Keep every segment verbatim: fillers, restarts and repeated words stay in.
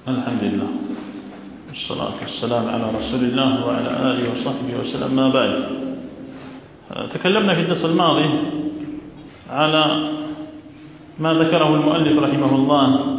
الحمد لله والصلاة والسلام على رسول الله وعلى آله وصحبه وسلم. ما بعد، تكلمنا في الدرس الماضي على ما ذكره المؤلف رحمه الله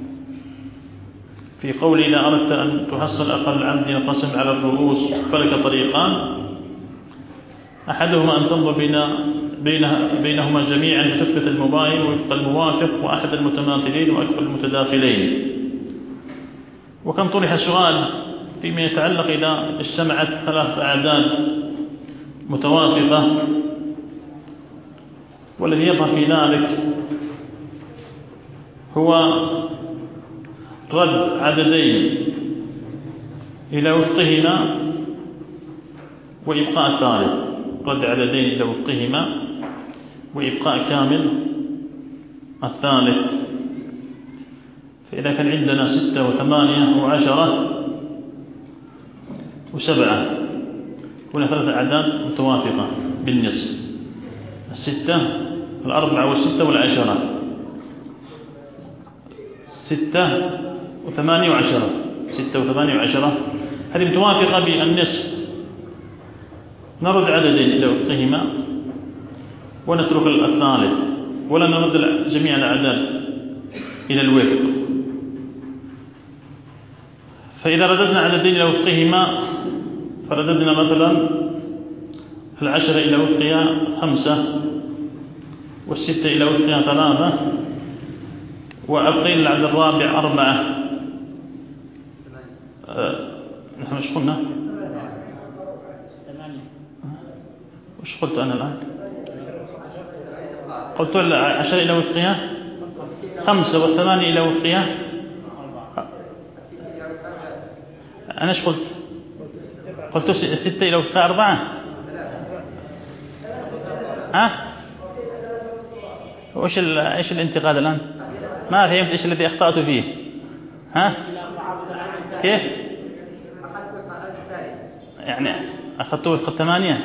في قول: إذا أردت أن تحصل أقل العمد ينقسم على الرؤوس فلك طريقان، أحدهما أن تنظر بين بينهما جميعا بتثبت المباين وفق الموافق وأحد المتماثلين وأكثر المتداخلين. وكان طرح سؤال فيما يتعلق إذا اجتمعت ثلاث أعداد متوافقة، والذي يظهر في ذلك هو رد عددين إلى وفقهما وإبقاء الثالث، رد عددين إلى وفقهما وإبقاء كامل الثالث. فإذا كان عندنا ستة وثمانية وعشرة وسبعة، هنا ثلاثة أعداد متوافقة بالنصف: الستة، الأربعة والستة والعشرة. ستة وثمانية وعشرة، ستة وثمانية وعشرة هذه متوافقة بالنصف، نرد عددين إلى وفقهما ونترك الثالث، ولا نرد جميع الأعداد إلى الوفق. فإذا رددنا عددين إلى وفقهما فرددنا مثلا العشرة إلى وفقها خمسة، والستة إلى وفقها ثلاثة، وأبقينا العدد الرابع أربعة. أه نحن ايش قلنا؟ وش قلت أنا الآن؟ قلت العشرة إلى وفقها خمسة، والثمانية إلى وفقها. أنا ايش قلت؟ قلت ستة إلى وفقها أربعة. ها؟ وش ايش الانتقاد الآن؟ ما فهمت ايش الذي أخطأت فيه. ها؟ كيف؟ يعني أخذته وفق الثمانية.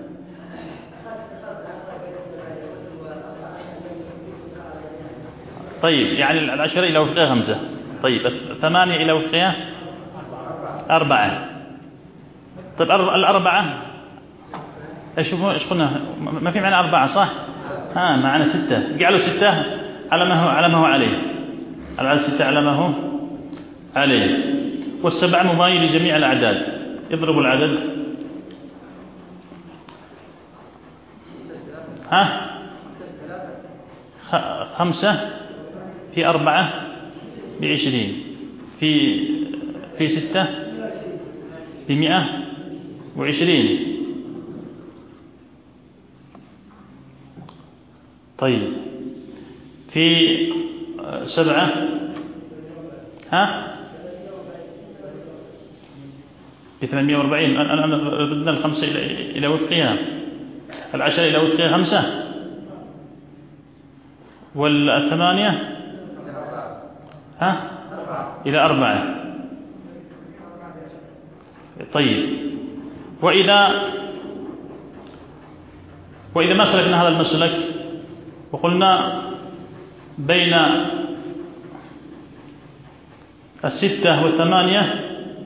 طيب، يعني العشرة إلى وفقها خمسة، طيب الثمانية إلى وفقها أربعة. طيب الأربعة ايش ايش قلنا؟ ما في معنا أربعة صح؟ ها، معنا ستة. جعلوا ستة على ما هو على ما هو عليه، العدد ستة على ما هو عليه، والسبع مباين لجميع الأعداد. اضربوا العدد. ها، خمسة في أربعة بعشرين، في في ستة بمئة وعشرين. طيب في سبعة ها بثمانمائة وأربعين. أنا ردنا الخمسة إلى إلى وفقها، العشرة إلى وفقها خمسة، والثمانية ها إلى أربعة. طيب، وإذا وإذا ما سلكنا هذا المسلك وقلنا بين الستة والثمانية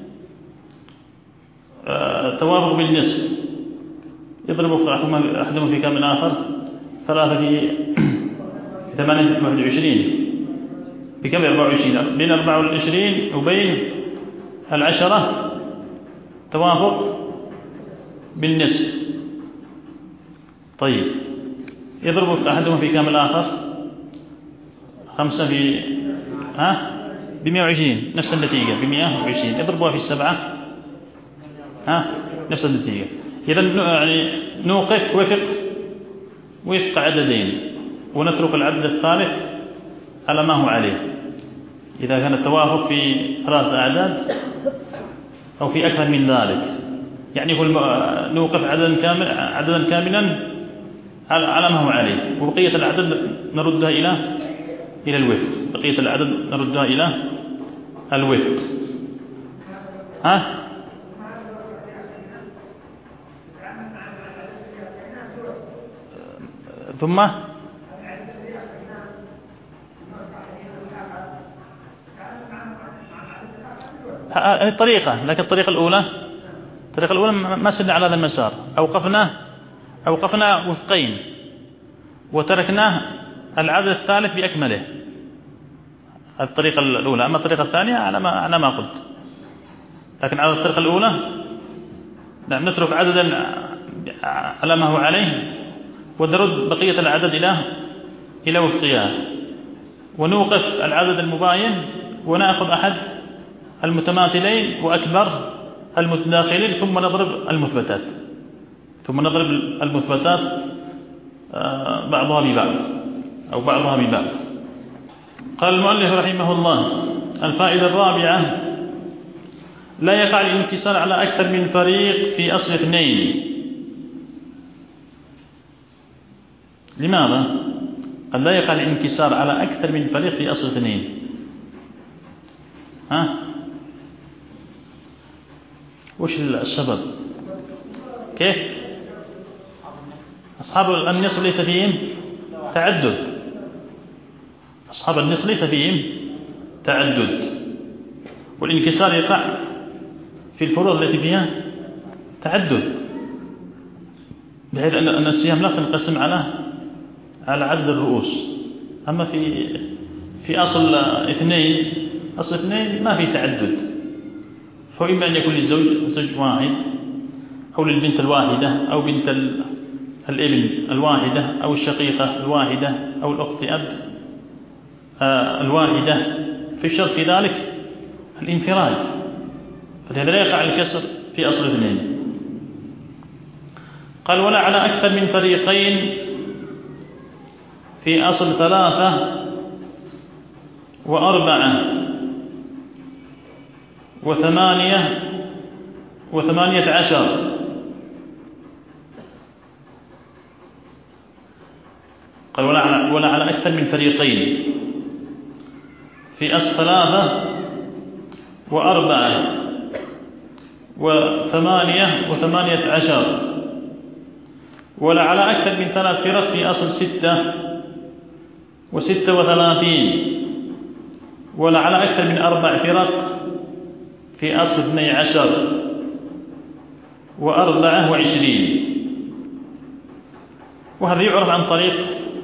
توافق بالنصف، يضرب أحدهم في كامل آخر، ثلاثة في ثمانية واحد وعشرين، بكم؟ أربعة وعشرين. بين أربعة وعشرين وبين العشرة توافق بالنصف. طيب، يضرب أحدهم في كامل آخر، خمسة في ها بمئة وعشرين، نفس النتيجة بمئة وعشرين. يضربها في السبعة ها نفس النتيجة. إذا يعني نوقف وفق وفق عددين ونترك العدد الثالث على ما هو عليه، إذا كان التوافق في ثلاث أعداد أو في أكثر من ذلك. يعني نوقف عددا كامل عددا كاملا على ما هو عليه، وبقية العدد نردها إلى إلى الوفق. بقية العدد نردها إلى الوفق. ها ثم الطريقة، لكن الطريقة الأولى الطريقة الأولى ما سرنا على هذا المسار، أوقفنا أوقفنا وفقين وتركناه العدد الثالث بأكمله. الطريقة الأولى. أما الطريقة الثانية على ما على ما قلت، لكن على الطريقة الأولى نعم نترك عددا على ما هو عليه ونرد بقية العدد إلى إلى وفقياه، ونوقف العدد المباين ونأخذ أحد المتماثلين وأكبر المتداخلين، ثم نضرب المثبتات ثم نضرب المثبتات بعضها ببعض أو بعضها ببعض. قال المؤلف رحمه الله: الفائدة الرابعة: لا يقع الانكسار على أكثر من فريق في أصل اثنين. لماذا؟ قال لا يقع الانكسار على أكثر من فريق في أصل اثنين. ها؟ وش السبب؟ كيف؟ أصحاب النصف ليس فيهم تعدد، أصحاب النصف ليس فيهم تعدد، والانكسار يقع في الفروض التي فيها تعدد، بحيث أن السهام لا تنقسم على على عدد الرؤوس. أما في في أصل اثنين أصل اثنين ما في تعدد، فإما أن يكون للزوج زوج واحد، أو للبنت الواحدة، أو بنت الابن الواحدة، أو الشقيقة الواحدة، أو الأخت أب الواحدة، في الشرط في ذلك الانفراد، فلهذا لا يقع الكسر في أصل اثنين. قال: ولا على أكثر من فريقين في أصل ثلاثة وأربعة وثمانية وثمانية عشر. قال: ولا على, ولا على أكثر من فريقين في أصل ثلاثة وأربعة وثمانية وثمانية عشر، ولا على أكثر من ثلاث فرق في أصل ستة وستة وثلاثين، ولا على أكثر من أربع فرق في أصل اثني عشر وأربعة وعشرين. وهذا يعرف عن طريق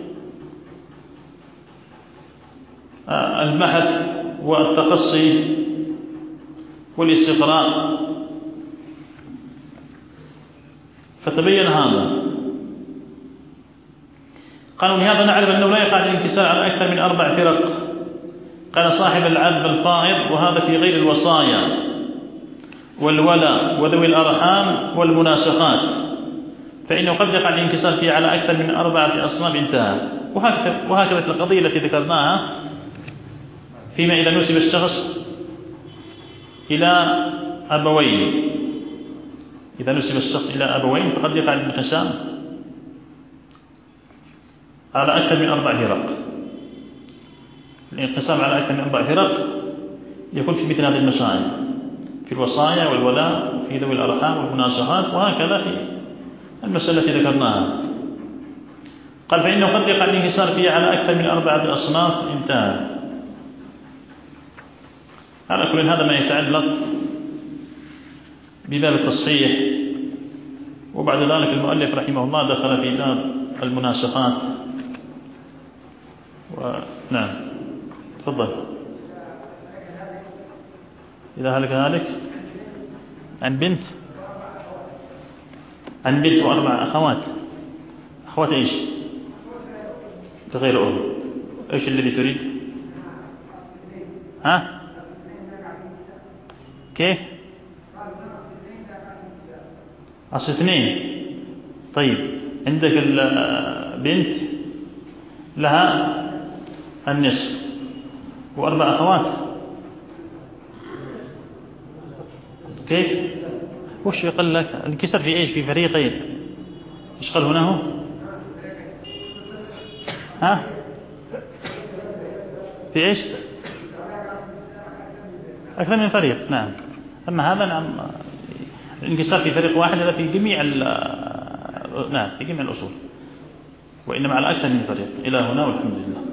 البحث والتقصي والاستقراء، فتبين هذا. قالوا: لهذا نعرف أنه لا يقع الانكسار على أكثر من أربع فرق. قال صاحب العدل الفائض: وهذا في غير الوصايا والولاء وذوي الأرحام والمناسخات، فإنه قد يقع الانكسار فيه على أكثر من أربعة أصناف. انتهى. وهكذا وهكذا القضية التي ذكرناها فيما إذا نسب الشخص إلى أبوين، إذا نسب الشخص إلى أبوين فقد يقع الانقسام على أكثر من أربع فرق. الانقسام على أكثر من أربع فرق يكون في مثل هذه المسائل، في الوصايا والولاء وفي ذوي الأرحام والمناسخات، وهكذا في المسألة التي ذكرناها. قال: فإنه قد يقع الانكسار فيه على أكثر من أربعة أصناف. انتهى. على كل هذا ما يتعلق بباب التصحيح. وبعد ذلك المؤلف رحمه الله دخل في باب المناسخات. ونعم تفضل. إذا هلك هالك عن بنت عن بنت وأربع أخوات. أخوات إيش؟ غير أم. إيش الذي تريد؟ ها؟ كيف؟ أصل اثنين. طيب عندك البنت لها النصف وأربع أخوات. كيف؟ وش يقول لك؟ الكسر في إيش؟ في فريقين. إيش قال هنا هو؟ ها؟ في إيش؟ أكثر من فريق. نعم. أما هذا نعم الانكسار في فريق واحد هذا في جميع نعم في جميع الأصول، وإنما على أكثر من فريق. إلى هنا والحمد لله.